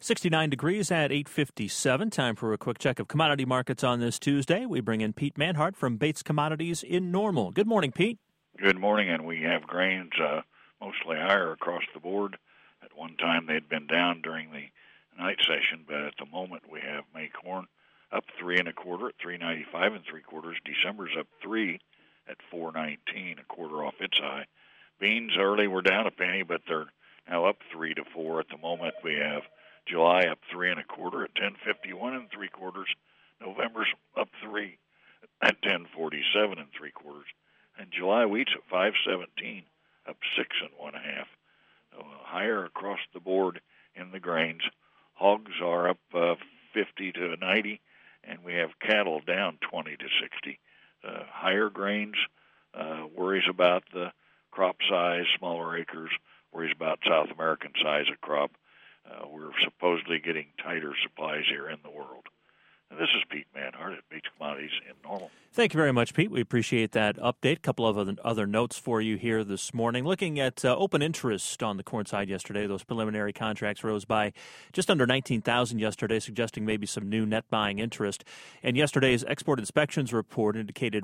69 degrees at 8:57. Time for a quick check of commodity markets on this Tuesday. We bring in Pete Manhart from Bates Commodities in Normal. Good morning, Pete. Good morning, and we have grains mostly higher across the board. At one time, they'd been down during the night session, but at the moment, we have May corn up 3 1/4 at 3.95 3/4. December's up 3 at 4.19, a quarter off its high. Beans early were down a penny, but they're now up 3 to 4 at the moment. We have July up 3 1/4 at 10.51 3/4. November's up 3 at 10.47 3/4. And July wheat's at 5.17, up 6 1/2. So higher across the board in the grains. Hogs are up 50 to 90, and we have cattle down 20 to 60. Higher grains, worries about the crop size, smaller acres, worries about South American size of crop. We're supposedly getting tighter supplies here in the world. And this is Pete Manhart at Bates Commodities in Normal. Thank you very much, Pete. We appreciate that update. A couple of other notes for you here this morning. Looking at open interest on the corn side yesterday, those preliminary contracts rose by just under 19,000 yesterday, suggesting maybe some new net buying interest. And yesterday's export inspections report indicated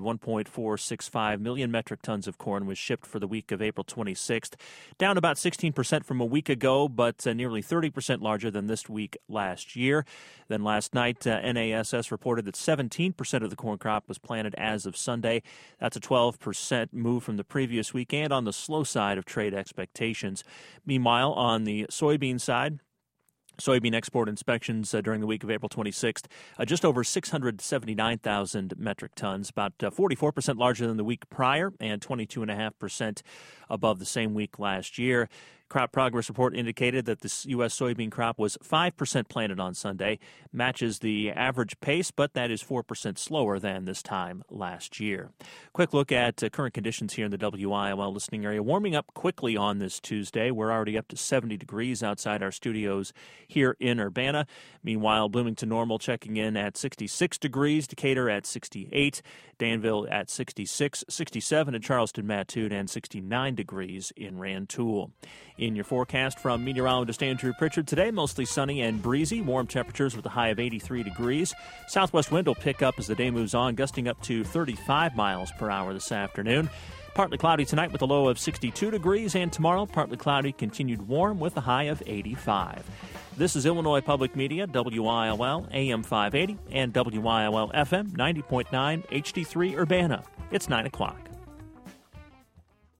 1.465 million metric tons of corn was shipped for the week of April 26th, down about 16% from a week ago, but nearly 30% larger than this week last year. Then last night, NASS reported that 17% of the corn crop was planted as of Sunday. That's a 12% move from the previous week and on the slow side of trade expectations. Meanwhile, on the soybean side, soybean export inspections during the week of April 26th, just over 679,000 metric tons, about 44% larger than the week prior and 22.5% above the same week last year. Crop progress report indicated that the U.S. soybean crop was 5% planted on Sunday, matches the average pace, but that is 4% slower than this time last year. Quick look at current conditions here in the WIOL listening area. Warming up quickly on this Tuesday. We're already up to 70 degrees outside our studios here in Urbana. Meanwhile, Bloomington Normal checking in at 66 degrees, Decatur at 68, Danville at 66, 67 in Charleston, Mattoon, and 69 degrees in Rantoul. In your forecast from meteorologist Andrew Pritchard today, mostly sunny and breezy, warm temperatures with a high of 83 degrees. Southwest wind will pick up as the day moves on, gusting up to 35 miles per hour this afternoon. Partly cloudy tonight with a low of 62 degrees, and tomorrow partly cloudy, continued warm with a high of 85. This is Illinois Public Media, WIOL AM 580 and WIOL FM 90.9 HD3 Urbana. It's 9 o'clock.